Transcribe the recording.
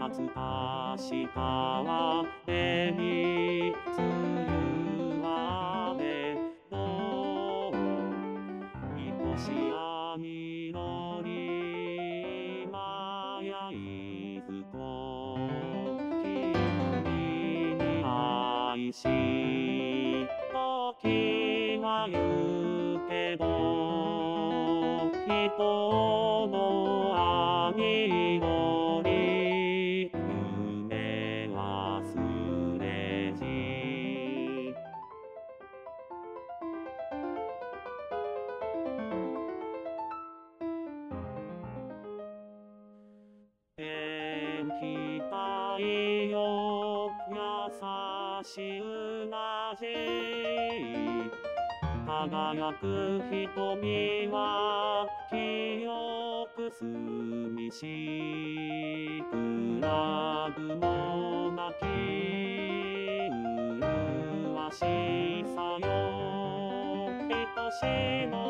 夏かし川辺に梅雨雨の愛しや緑今やいずこ君に愛し時は言うけど人の兄より夢忘れじ天気太陽優しいうなじ輝く瞳は清く澄みしくら雲なき麗しさよ愛しの